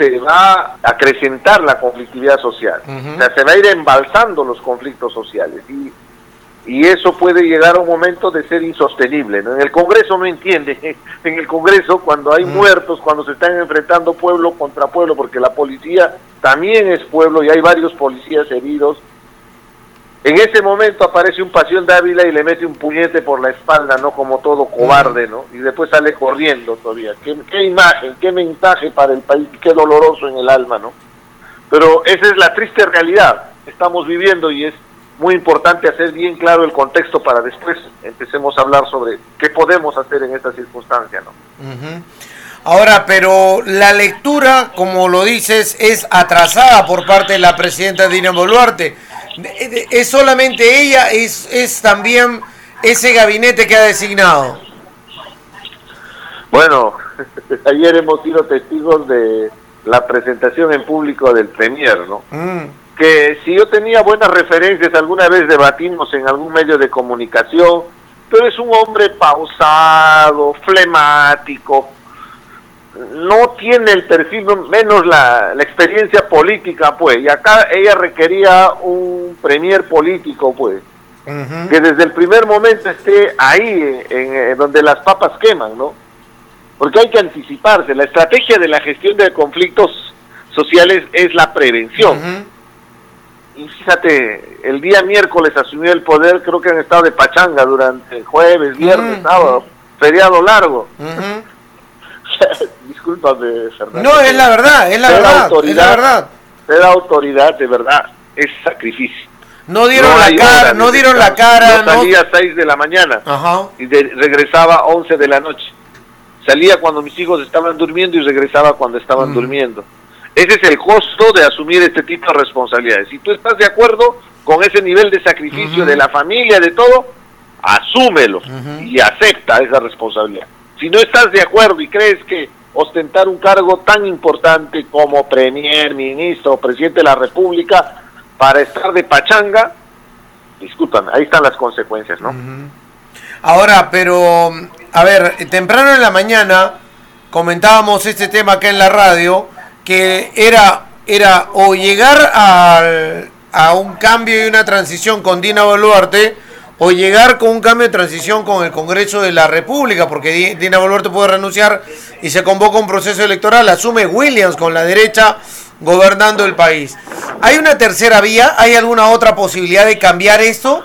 se va a acrecentar la conflictividad social. O sea, se va a ir embalsando los conflictos sociales. Y eso puede llegar a un momento de ser insostenible, ¿no? En el Congreso no entiende. En el Congreso, cuando hay muertos, cuando se están enfrentando pueblo contra pueblo, porque la policía también es pueblo y hay varios policías heridos, en ese momento aparece un Pasión Dávila y le mete un puñete por la espalda, ¿no? Como todo cobarde, ¿no? Y después sale corriendo todavía. ¿Qué imagen, qué mensaje para el país, qué doloroso en el alma, ¿no? Pero esa es la triste realidad que estamos viviendo y es muy importante hacer bien claro el contexto para después empecemos a hablar sobre qué podemos hacer en esta circunstancia, ¿no? Ahora, pero la lectura, como lo dices, es atrasada por parte de la presidenta Dina Boluarte. ¿Es solamente ella? ¿Es también ese gabinete que ha designado? Bueno, ayer hemos sido testigos de la presentación en público del Premier, ¿no? Que si yo tenía buenas referencias, alguna vez debatimos en algún medio de comunicación, pero es un hombre pausado, flemático, no tiene el perfil, menos la experiencia política, pues, y acá ella requería un premier político, pues, que desde el primer momento esté ahí, en donde las papas queman, ¿no? Porque hay que anticiparse, la estrategia de la gestión de conflictos sociales es la prevención. Y fíjate, el día miércoles asumió el poder, creo que han estado de pachanga durante jueves, viernes, sábado, feriado largo. Discúlpame, Fernando. No, es la verdad, es la verdad, es la verdad. Ser autoridad, de verdad, es sacrificio. No dieron la cara, no dieron la cara. Yo salía a 6 de la mañana y regresaba a 11 de la noche. Salía cuando mis hijos estaban durmiendo y regresaba cuando estaban durmiendo. Ese es el costo de asumir este tipo de responsabilidades. Si tú estás de acuerdo con ese nivel de sacrificio de la familia, de todo, asúmelo y acepta esa responsabilidad. Si no estás de acuerdo y crees que ostentar un cargo tan importante como premier, ministro o presidente de la República para estar de pachanga, discúlpame, ahí están las consecuencias, ¿no? Ahora, pero, a ver, temprano en la mañana comentábamos este tema acá en la radio, que era o llegar a un cambio y una transición con Dina Boluarte, o llegar con un cambio de transición con el Congreso de la República, porque Dina Boluarte puede renunciar y se convoca un proceso electoral, asume Williams con la derecha gobernando el país. ¿Hay una tercera vía? ¿Hay alguna otra posibilidad de cambiar esto?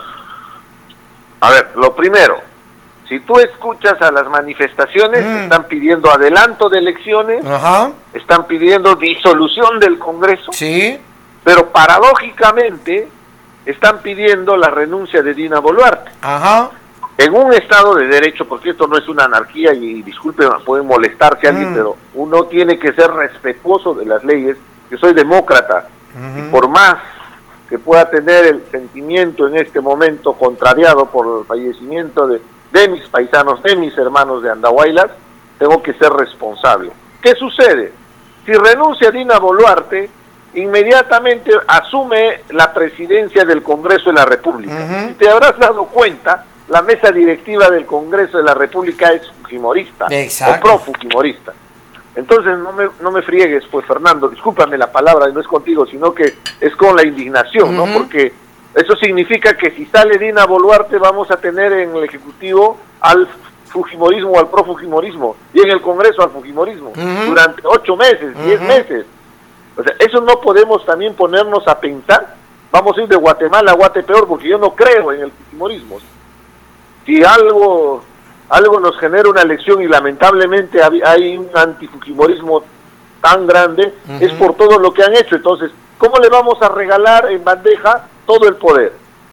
A ver, lo primero, si tú escuchas a las manifestaciones, están pidiendo adelanto de elecciones, están pidiendo disolución del Congreso, pero paradójicamente están pidiendo la renuncia de Dina Boluarte. En un Estado de Derecho, porque esto no es una anarquía, y disculpen, pueden molestarse a alguien, pero uno tiene que ser respetuoso de las leyes. Yo soy demócrata, y por más que pueda tener el sentimiento en este momento contrariado por el fallecimiento de mis paisanos, de mis hermanos de Andahuaylas, tengo que ser responsable. ¿Qué sucede? Si renuncia Dina Boluarte, inmediatamente asume la presidencia del Congreso de la República. Si te habrás dado cuenta, la mesa directiva del Congreso de la República es fujimorista, o pro-fujimorista. Entonces no me friegues, pues, Fernando, discúlpame la palabra, no es contigo, sino que es con la indignación, ¿no? Porque eso significa que si sale Dina Boluarte vamos a tener en el Ejecutivo al fujimorismo o al pro-fujimorismo, y en el Congreso al fujimorismo, durante 8 meses, 10 meses. O sea, eso no podemos también ponernos a pensar. Vamos a ir de Guatemala a Guatepeor, porque yo no creo en el fujimorismo. Si algo nos genera una elección, y lamentablemente hay un antifujimorismo tan grande, es por todo lo que han hecho. Entonces, ¿cómo le vamos a regalar en bandeja todo el poder?